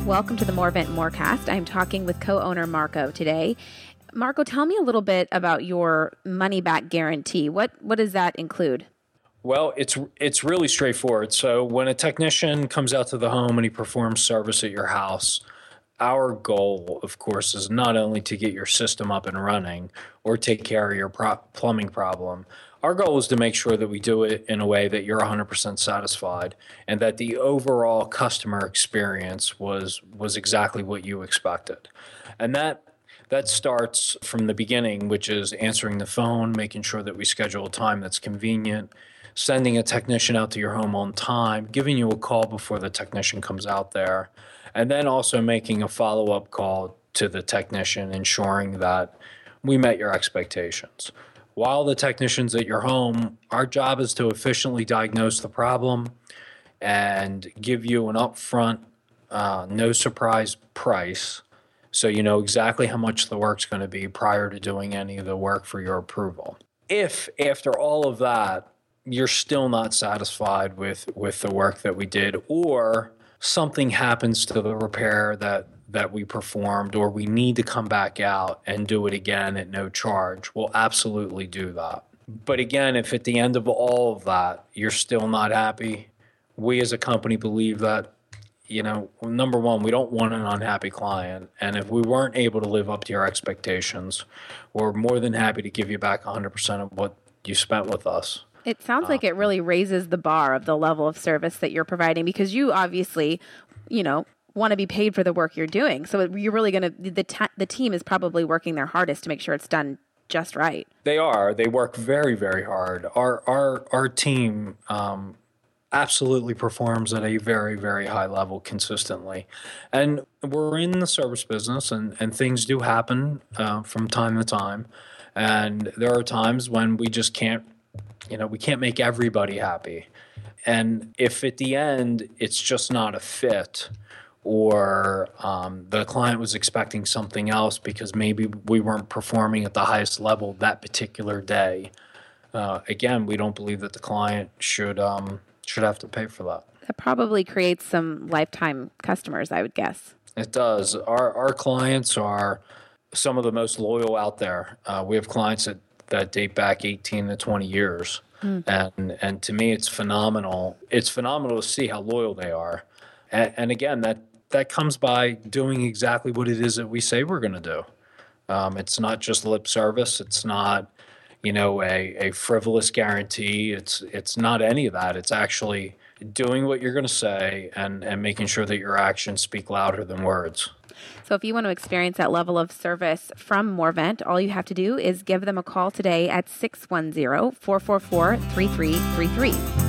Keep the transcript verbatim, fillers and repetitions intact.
Welcome to the Morvent Morecast. I'm talking with co-owner Marco today. Marco, tell me a little bit about your money-back guarantee. What what does that include? Well, it's it's really straightforward. So when a technician comes out to the home and he performs service at your house, our goal, of course, is not only to get your system up and running or take care of your pro- plumbing problem. Our goal is to make sure that we do it in a way that you're one hundred percent satisfied and that the overall customer experience was was exactly what you expected. And that that starts from the beginning, which is answering the phone, making sure that we schedule a time that's convenient, sending a technician out to your home on time, giving you a call before the technician comes out there, and then also making a follow-up call to the technician, ensuring that we met your expectations. While the technician's at your home, our job is to efficiently diagnose the problem and give you an upfront, uh, no surprise price, so you know exactly how much the work's going to be prior to doing any of the work for your approval. If after all of that, you're still not satisfied with, with the work that we did, or something happens to the repair that that we performed, or we need to come back out and do it again at no charge, we'll absolutely do that. But again, if at the end of all of that, you're still not happy, we as a company believe that, you know, number one, we don't want an unhappy client. And if we weren't able to live up to your expectations, we're more than happy to give you back one hundred percent of what you spent with us. It sounds like it really raises the bar of the level of service that you're providing, because you obviously, you know, want to be paid for the work you're doing. So you're really going to, the ta- the team is probably working their hardest to make sure it's done just right. They are. They work very, very hard. Our our our team um, absolutely performs at a very, very high level consistently. And we're in the service business, and, and things do happen uh, from time to time. And there are times when we just can't, you know, we can't make everybody happy. And if at the end it's just not a fit, or um, the client was expecting something else because maybe we weren't performing at the highest level that particular day, uh, again, we don't believe that the client should um, should have to pay for that. That probably creates some lifetime customers, I would guess. It does. Our our clients are some of the most loyal out there. Uh, we have clients that, that date back eighteen to twenty years. Mm. And and to me, it's phenomenal. It's phenomenal to see how loyal they are. And, and again, that, that comes by doing exactly what it is that we say we're going to do. Um, it's not just lip service. It's not, you know, a, a frivolous guarantee. It's it's not any of that. It's actually doing what you're going to say and, and making sure that your actions speak louder than words. So if you want to experience that level of service from Morvent, all you have to do is give them a call today at six one zero, four four four, three three three three.